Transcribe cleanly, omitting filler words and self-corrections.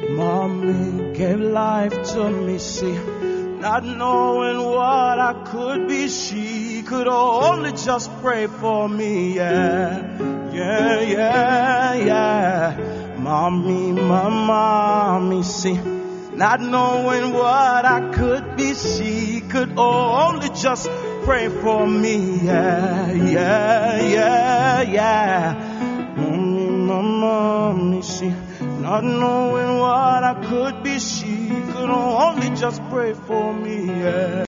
Mommy gave life to me, see, not knowing what I could be. She could only just pray for me, yeah. Mommy, my mommy, see, not knowing what I could be. She could only just pray for me, yeah. Mommy, my mommy, see, not knowing what I could be. She could only just pray for me, yeah.